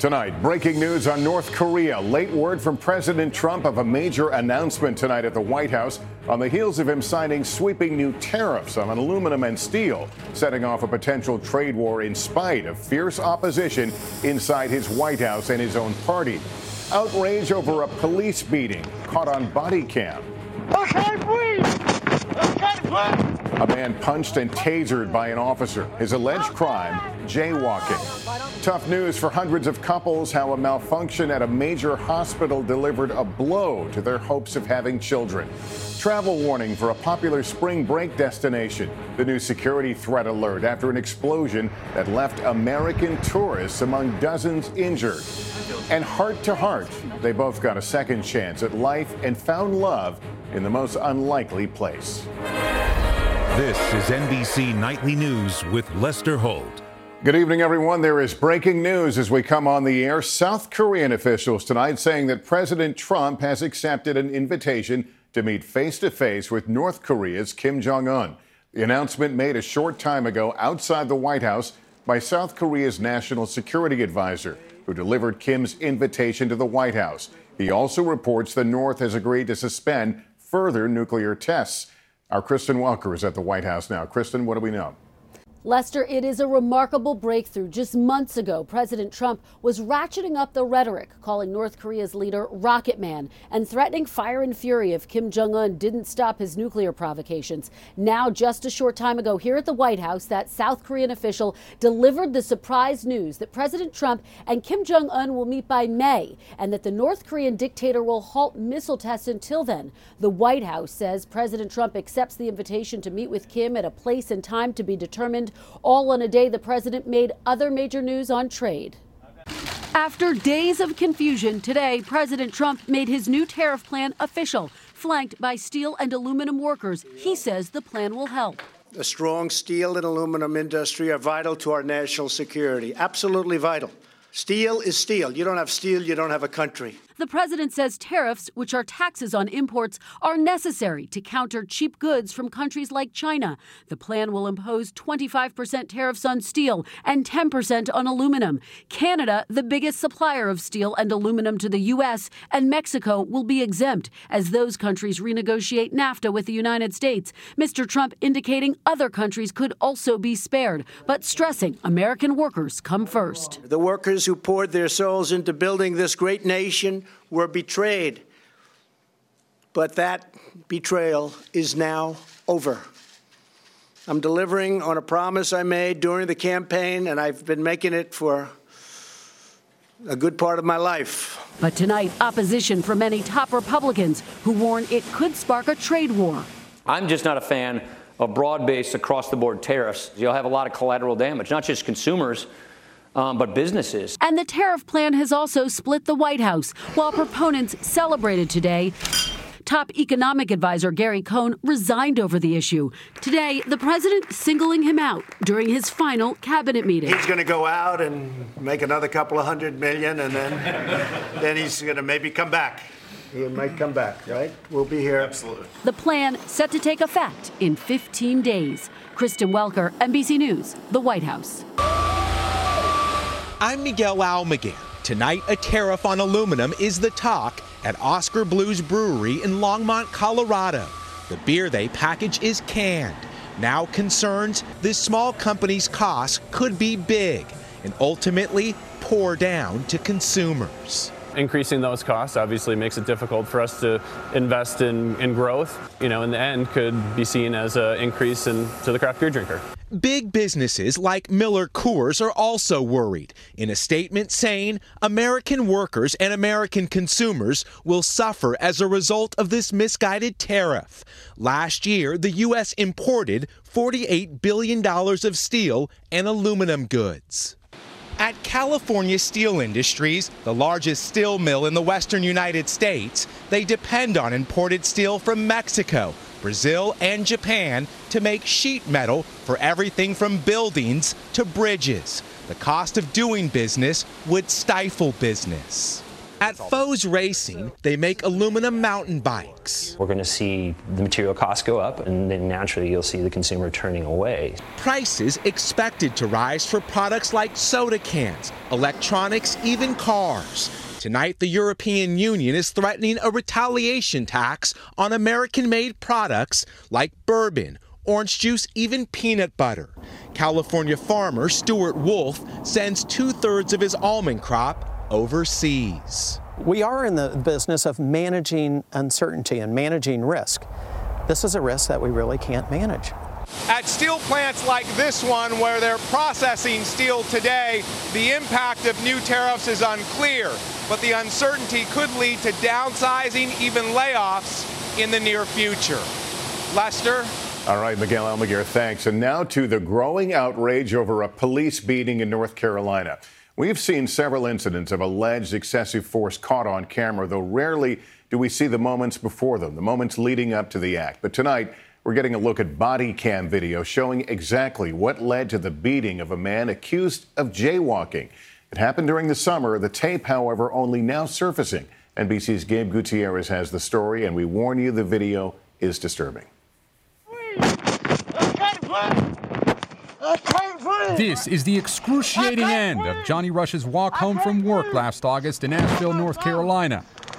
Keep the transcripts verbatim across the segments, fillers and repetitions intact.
Tonight, breaking news on North Korea. Late word from President Trump of a major announcement tonight at the White House on the heels of him signing sweeping new tariffs on aluminum and steel, setting off a potential trade war in spite of fierce opposition inside his White House and his own party. Outrage over a police beating caught on body cam. Okay, please. Okay, please. A man punched and tasered by an officer. His alleged crime, jaywalking. Tough news for hundreds of couples, how a malfunction at a major hospital delivered a blow to their hopes of having children. Travel warning for a popular spring break destination. The new security threat alert after an explosion that left American tourists among dozens injured. And heart to heart, they both got a second chance at life and found love in the most unlikely place. This is N B C Nightly News with Lester Holt. Good evening, everyone. There is breaking news as we come on the air. South Korean officials tonight saying that President Trump has accepted an invitation to meet face-to-face with North Korea's Kim Jong-un. The announcement made a short time ago outside the White House by South Korea's national security advisor, who delivered Kim's invitation to the White House. He also reports the North has agreed to suspend further nuclear tests. Our Kristen Welker is at the White House now. Kristen, what do we know? Lester, it is a remarkable breakthrough. Just months ago, President Trump was ratcheting up the rhetoric, calling North Korea's leader Rocket Man and threatening fire and fury if Kim Jong-un didn't stop his nuclear provocations. Now, just a short time ago here at the White House, that South Korean official delivered the surprise news that President Trump and Kim Jong-un will meet by May and that the North Korean dictator will halt missile tests until then. The White House says President Trump accepts the invitation to meet with Kim at a place and time to be determined, all on a day the president made other major news on trade. After days of confusion, today President Trump made his new tariff plan official, flanked by steel and aluminum workers. He says the plan will help. A strong steel and aluminum industry are vital to our national security, absolutely vital. Steel is steel. You don't have steel, you don't have a country. The president says tariffs, which are taxes on imports, are necessary to counter cheap goods from countries like China. The plan will impose twenty-five percent tariffs on steel and ten percent on aluminum. Canada, the biggest supplier of steel and aluminum to the U S, and Mexico will be exempt as those countries renegotiate NAFTA with the United States. Mister Trump indicating other countries could also be spared, but stressing American workers come first. The workers who poured their souls into building this great nation were betrayed, but that betrayal is now over. I'm delivering on a promise I made during the campaign, and I've been making it for a good part of my life. But tonight, opposition from many top Republicans who warn it could spark a trade war. I'm just not a fan of broad-based, across-the-board tariffs. You'll have a lot of collateral damage, not just consumers, Um, but businesses. And the tariff plan has also split the White House. While proponents celebrated today, top economic advisor Gary Cohn resigned over the issue. Today, the president singling him out during his final cabinet meeting. He's going to go out and make another couple of hundred million, and then, then he's going to maybe come back. He might come back, right? We'll be here. Absolutely. The plan set to take effect in fifteen days. Kristen Welker, N B C News, the White House. I'm Miguel Almaguer. Tonight, a tariff on aluminum is the talk at Oscar Blues Brewery in Longmont, Colorado. The beer they package is canned. Now concerns this small company's costs could be big and ultimately pour down to consumers. Increasing those costs obviously makes it difficult for us to invest in, in growth. You know, in the end, could be seen as an increase in, to the craft beer drinker. Big businesses like Miller Coors are also worried, in a statement saying American workers and American consumers will suffer as a result of this misguided tariff. Last year, the U S imported forty-eight billion dollars of steel and aluminum goods. At California Steel Industries, the largest steel mill in the western United States, they depend on imported steel from Mexico, Brazil, and Japan to make sheet metal for everything from buildings to bridges. The cost of doing business would stifle business. At Foes Racing, they make aluminum mountain bikes. We're going to see the material costs go up, and then naturally you'll see the consumer turning away. Prices expected to rise for products like soda cans, electronics, even cars. Tonight, the European Union is threatening a retaliation tax on American-made products like bourbon, orange juice, even peanut butter. California farmer Stuart Wolf sends two-thirds of his almond crop overseas. We are in the business of managing uncertainty and managing risk. This is a risk that we really can't manage. At steel plants like this one, where they're processing steel today, the impact of new tariffs is unclear, but the uncertainty could lead to downsizing, even layoffs in the near future. Lester? All right, Miguel Almaguer, thanks. And now to the growing outrage over a police beating in North Carolina. We've seen several incidents of alleged excessive force caught on camera, though rarely do we see the moments before them, the moments leading up to the act. But tonight, we're getting a look at body cam video showing exactly what led to the beating of a man accused of jaywalking. It happened during the summer. The tape, however, only now surfacing. N B C's Gabe Gutierrez has the story, and we warn you the video is disturbing. This is the excruciating end of Johnny Rush's walk home from work last August in Asheville, North Carolina.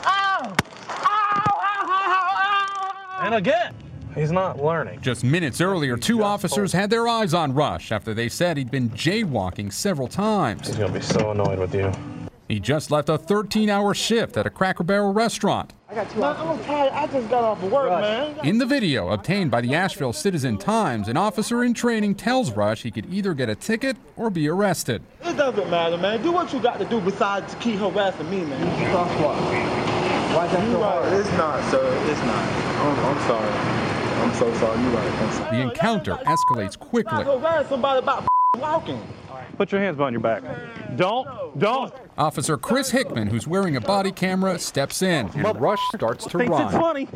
And again, he's not learning. Just minutes earlier, two officers had their eyes on Rush after they said he'd been jaywalking several times. He's going to be so annoyed with you. He just left a thirteen-hour shift at a Cracker Barrel restaurant. I got two man, I'm tired. I just got off of work, Rush. man. In the video obtained by the Asheville Citizen-Times, an officer in training tells Rush he could either get a ticket or be arrested. It doesn't matter, man. Do what you got to do besides to keep harassing me, man. Stop what? Why that so hard? It's not, sir. It's not. I'm, I'm sorry. I'm so sorry. You're right. I'm sorry. The encounter escalates quickly. I harass somebody about walking. Put your hands behind your back. Don't, don't. Officer Chris Hickman, who's wearing a body camera, steps in, and Rush starts to Thinks run. It's funny.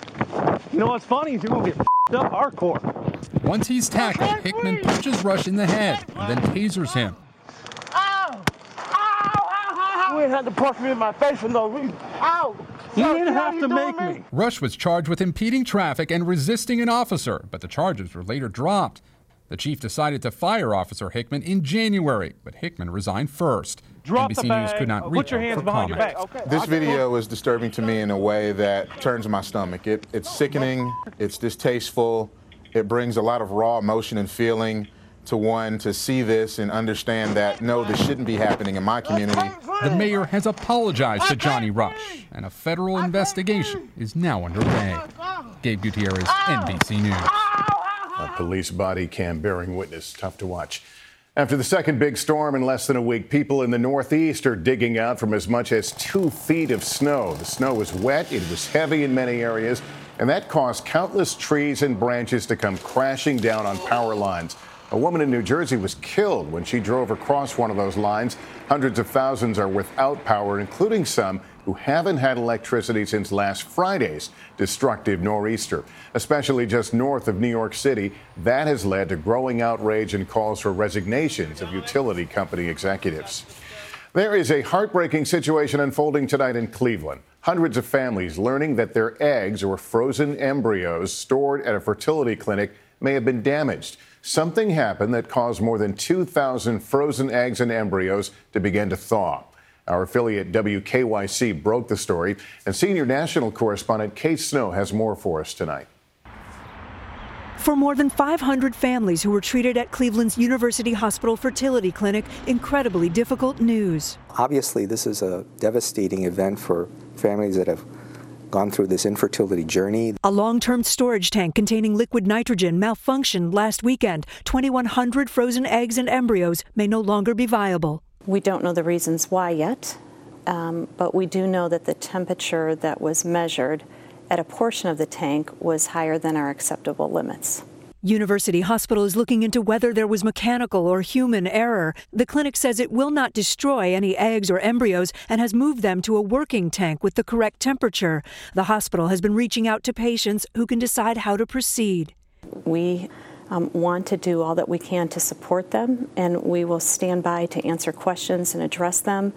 You know what's funny is you're going to get f***ed up hardcore. Once he's tackled, Hickman punches Rush in the head and then tasers him. Ow! Ow! Ow! Ow! You ain't had to punch me in my face for no reason. Ow! You didn't have to make me. Rush was charged with impeding traffic and resisting an officer, but the charges were later dropped. The chief decided to fire Officer Hickman in January, but Hickman resigned first. Drop N B C the bag. News could not reach Put your hands for behind comment. your back. Okay. This video is disturbing to me in a way that turns my stomach. It, it's sickening. It's distasteful. It brings a lot of raw emotion and feeling to one to see this and understand that, no, this shouldn't be happening in my community. The mayor has apologized to Johnny Rush, and a federal investigation is now underway. Gabe Gutierrez, N B C News. A police body cam bearing witness. Tough to watch. After the second big storm in less than a week, people in the Northeast are digging out from as much as two feet of snow. The snow was wet, it was heavy in many areas, and that caused countless trees and branches to come crashing down on power lines. A woman in New Jersey was killed when she drove across one of those lines. Hundreds of thousands are without power, including some who haven't had electricity since last Friday's destructive nor'easter. Especially just north of New York City, that has led to growing outrage and calls for resignations of utility company executives. There is a heartbreaking situation unfolding tonight in Cleveland. Hundreds of families learning that their eggs or frozen embryos stored at a fertility clinic may have been damaged. Something happened that caused more than two thousand frozen eggs and embryos to begin to thaw. Our affiliate W K Y C broke the story, and senior national correspondent Kate Snow has more for us tonight. For more than five hundred families who were treated at Cleveland's University Hospital Fertility Clinic, incredibly difficult news. Obviously, this is a devastating event for families that have gone through this infertility journey. A long-term storage tank containing liquid nitrogen malfunctioned last weekend. twenty-one hundred frozen eggs and embryos may no longer be viable. We don't know the reasons why yet, um, but we do know that the temperature that was measured at a portion of the tank was higher than our acceptable limits. University Hospital is looking into whether there was mechanical or human error. The clinic says it will not destroy any eggs or embryos and has moved them to a working tank with the correct temperature. The hospital has been reaching out to patients who can decide how to proceed. We um, want to do all that we can to support them, and we will stand by to answer questions and address them.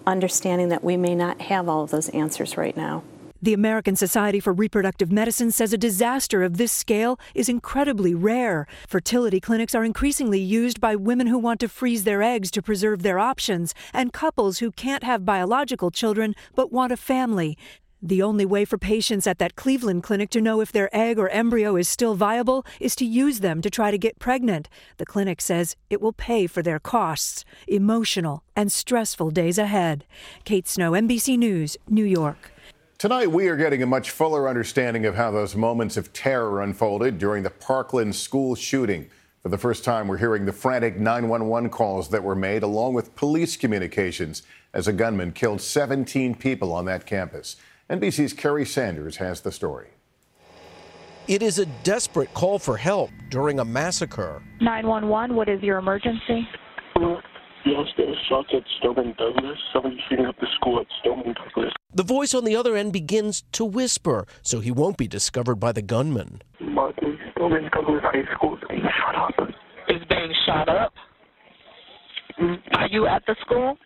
understanding that we may not have all of those answers right now. The American Society for Reproductive Medicine says a disaster of this scale is incredibly rare. Fertility clinics are increasingly used by women who want to freeze their eggs to preserve their options, and couples who can't have biological children but want a family. The only way for patients at that Cleveland clinic to know if their egg or embryo is still viable is to use them to try to get pregnant. The clinic says it will pay for their costs. Emotional and stressful days ahead. Kate Snow, N B C News, New York. Tonight, we are getting a much fuller understanding of how those moments of terror unfolded during the Parkland school shooting. For the first time, we're hearing the frantic nine one one calls that were made, along with police communications, as a gunman killed seventeen people on that campus. N B C's Kerry Sanders has the story. It is a desperate call for help during a massacre. nine one one, what is your emergency? Yes, there's shots at Stoneman Douglas. Somebody's shooting up the school at Stoneman Douglas. The voice on the other end begins to whisper, so he won't be discovered by the gunman. Martin, Stoneman Douglas High School is being shot up. Is being shot up? Are you at the school?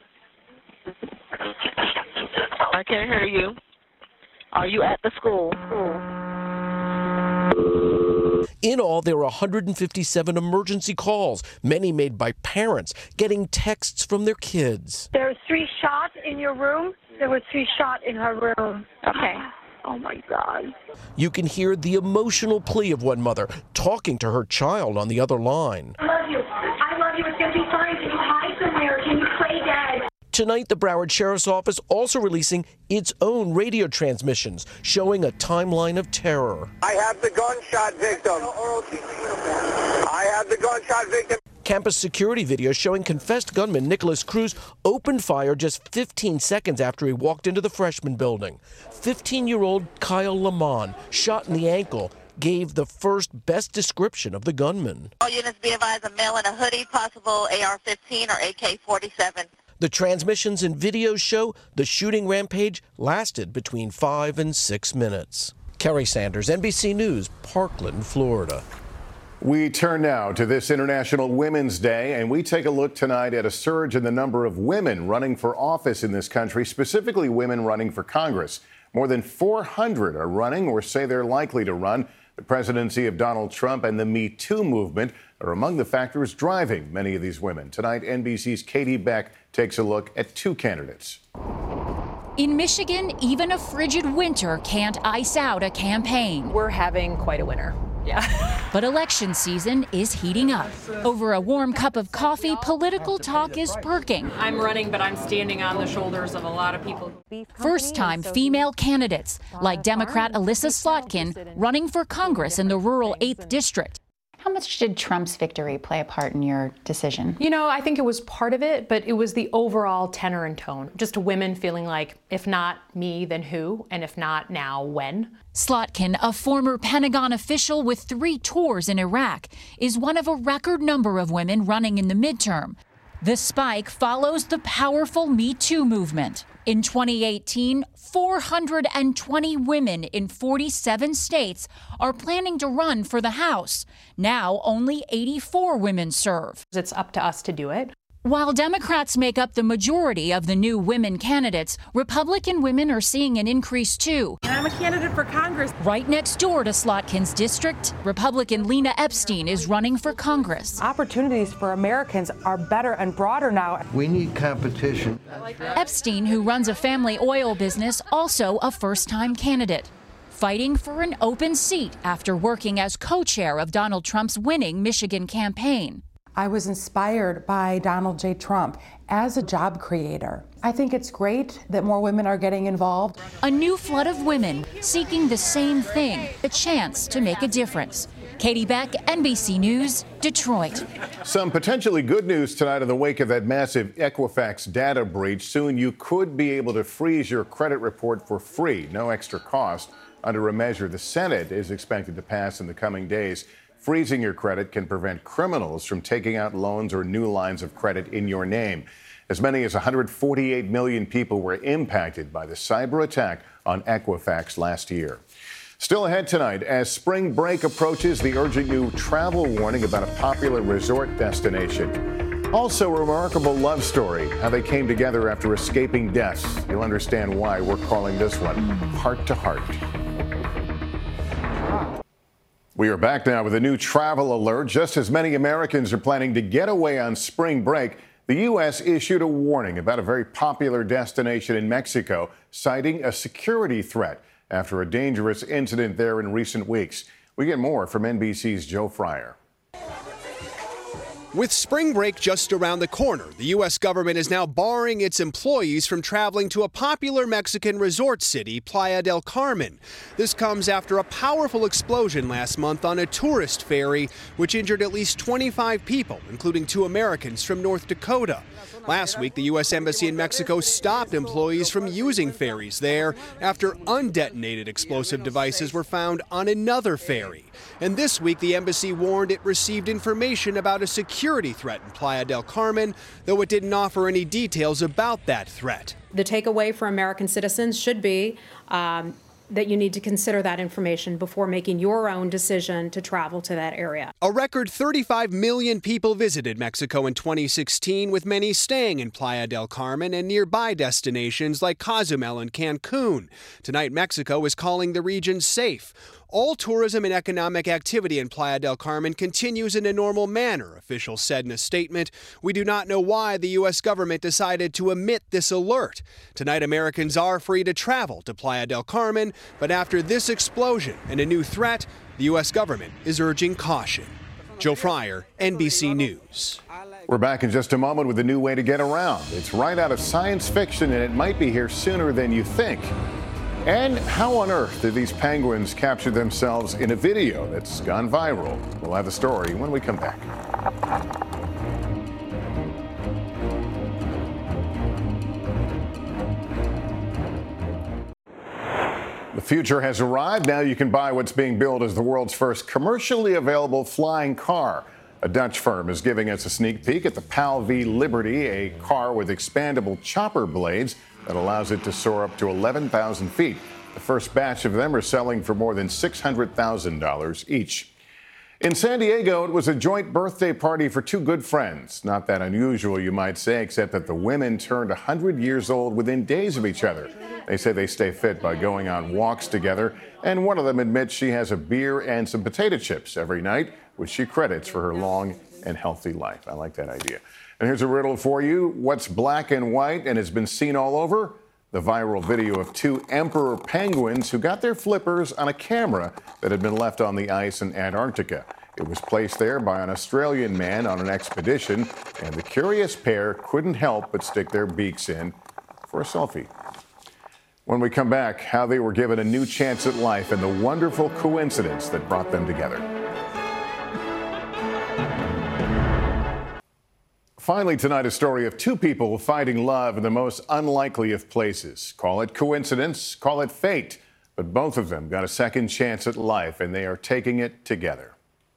I can't hear you. Are you at the school? In all, there were one hundred fifty-seven emergency calls, many made by parents getting texts from their kids. There were three shots in your room. There were three shots in her room. Okay. Oh, my God. You can hear the emotional plea of one mother talking to her child on the other line. I love you. I love you. It's going to be fine. Can you hide somewhere? Can you play dead? Tonight, the Broward Sheriff's Office also releasing its own radio transmissions showing a timeline of terror. I have the gunshot victim. I have the gunshot victim. Campus security video showing confessed gunman Nicholas Cruz opened fire just fifteen seconds after he walked into the freshman building. fifteen-year-old Kyle Lamont, shot in the ankle, gave the first best description of the gunman. All units be advised, a male in a hoodie, possible A R fifteen or A K forty-seven. The transmissions and videos show the shooting rampage lasted between five and six minutes. Kerry Sanders, N B C News, Parkland, Florida. We turn now to this International Women's Day, and we take a look tonight at a surge in the number of women running for office in this country, specifically women running for Congress. More than four hundred are running or say they're likely to run. The presidency of Donald Trump and the Me Too movement are among the factors driving many of these women. Tonight, N B C's Katie Beck takes a look at two candidates. In Michigan, even a frigid winter can't ice out a campaign. We're having quite a winter. Yeah. But election season is heating up. Over a warm cup of coffee, political talk is perking. I'm running, but I'm standing on the shoulders of a lot of people. First-time female candidates, like Democrat Alyssa Slotkin, running for Congress in the rural eighth District. How much did Trump's victory play a part in your decision? You know, I think it was part of it, but it was the overall tenor and tone. Just women feeling like, if not me, then who? And if not now, when? Slotkin, a former Pentagon official with three tours in Iraq, is one of a record number of women running in the midterm. The spike follows the powerful Me Too movement. In twenty eighteen, four hundred twenty women in forty-seven states are planning to run for the House. Now, only eighty-four women serve. It's up to us to do it. While Democrats make up the majority of the new women candidates, Republican women are seeing an increase too. And I'm a candidate for Congress. Right next door to Slotkin's district, Republican Lena Epstein is running for Congress. Opportunities for Americans are better and broader now. We need competition. Epstein, who runs a family oil business, also a first-time candidate, fighting for an open seat after working as co-chair of Donald Trump's winning Michigan campaign. I was inspired by Donald J. Trump as a job creator. I think it's great that more women are getting involved. A new flood of women seeking the same thing, a chance to make a difference. Katie Beck, N B C News, Detroit. Some potentially good news tonight in the wake of that massive Equifax data breach. Soon you could be able to freeze your credit report for free, no extra cost, under a measure the Senate is expected to pass in the coming days. Freezing your credit can prevent criminals from taking out loans or new lines of credit in your name. As many as one hundred forty-eight million people were impacted by the cyber attack on Equifax last year. Still ahead tonight, as spring break approaches, the urgent new travel warning about a popular resort destination. Also, a remarkable love story, how they came together after escaping death. You'll understand why we're calling this one Heart to Heart. We are back now with a new travel alert. Just as many Americans are planning to get away on spring break, the U S issued a warning about a very popular destination in Mexico, citing a security threat after a dangerous incident there in recent weeks. We get more from N B C's Joe Fryer. With spring break just around the corner, the U S government is now barring its employees from traveling to a popular Mexican resort city, Playa del Carmen. This comes after a powerful explosion last month on a tourist ferry, which injured at least twenty-five people, including two Americans from North Dakota. Last week, the U S Embassy in Mexico stopped employees from using ferries there after undetonated explosive devices were found on another ferry. And this week, the embassy warned it received information about a security threat in Playa del Carmen, though it didn't offer any details about that threat. The takeaway for American citizens should be um, that you need to consider that information before making your own decision to travel to that area. A record thirty-five million people visited Mexico in twenty sixteen, with many staying in Playa del Carmen and nearby destinations like Cozumel and Cancun. Tonight, Mexico is calling the region safe. All tourism and economic activity in Playa del Carmen continues in a normal manner, officials said in a statement. We do not know why the U S government decided to emit this alert. Tonight, Americans are free to travel to Playa del Carmen, but after this explosion and a new threat, the U S government is urging caution. Joe Fryer, N B C News. We're back in just a moment with a new way to get around. It's right out of science fiction, and it might be here sooner than you think. And how on earth did these penguins capture themselves in a video that's gone viral? We'll have the story when we come back. The future has arrived. Now you can buy what's being billed as the world's first commercially available flying car. A Dutch firm is giving us a sneak peek at the PAL V Liberty, a car with expandable chopper blades that allows it to soar up to eleven thousand feet. The first batch of them are selling for more than six hundred thousand dollars each. In San Diego, it was a joint birthday party for two good friends. Not that unusual, you might say, except that the women turned one hundred years old within days of each other. They say they stay fit by going on walks together, and one of them admits she has a beer and some potato chips every night, which she credits for her long and healthy life. I like that idea. And here's a riddle for you. What's black and white and has been seen all over? The viral video of two emperor penguins who got their flippers on a camera that had been left on the ice in Antarctica. It was placed there by an Australian man on an expedition, and the curious pair couldn't help but stick their beaks in for a selfie. When we come back, how they were given a new chance at life and the wonderful coincidence that brought them together. Finally tonight, a story of two people finding love in the most unlikely of places. Call it coincidence, call it fate, but both of them got a second chance at life, and they are taking it together.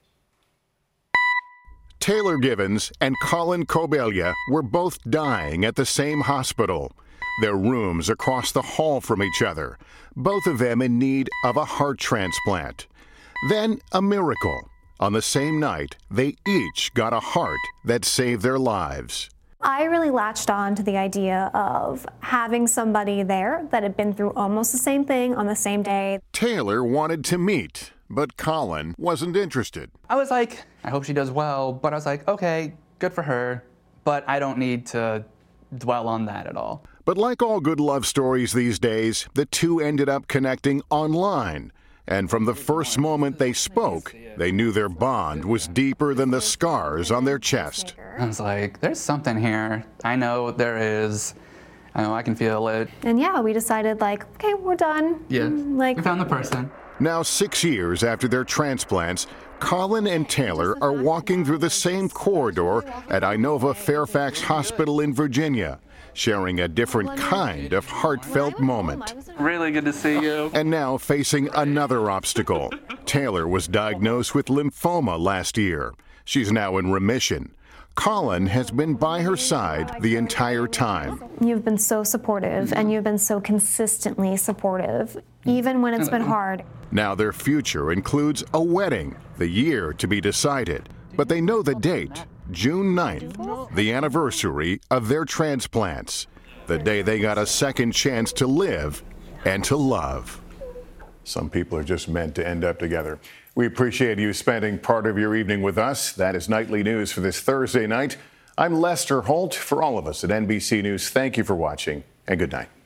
Taylor Givens and Colin Cobelia were both dying at the same hospital. Their rooms across the hall from each other, both of them in need of a heart transplant. Then a miracle. On the same night, they each got a heart that saved their lives. I really latched on to the idea of having somebody there that had been through almost the same thing on the same day. Taylor wanted to meet, but Colin wasn't interested. I was like, I hope she does well, but I was like, okay, good for her, but I don't need to dwell on that at all. But like all good love stories these days, the two ended up connecting online. And from the first moment they spoke, they knew their bond was deeper than the scars on their chest. I was like, there's something here. I know there is. I know I can feel it. And yeah, we decided like, okay, we're done. Yeah, like, we found the person. Now, six years after their transplants, Colin and Taylor are walking through the same corridor at Inova Fairfax Hospital in Virginia, sharing a different kind of heartfelt moment. Really good to see you. And now facing another obstacle. Taylor was diagnosed with lymphoma last year. She's now in remission. Colin has been by her side the entire time. You've been so supportive, and you've been so consistently supportive, even when it's been hard. Now their future includes a wedding, the year to be decided. But they know the date, June ninth, the anniversary of their transplants, the day they got a second chance to live and to love. Some people are just meant to end up together. We appreciate you spending part of your evening with us. That is Nightly News for this Thursday night. I'm Lester Holt. For all of us at N B C News, thank you for watching and good night.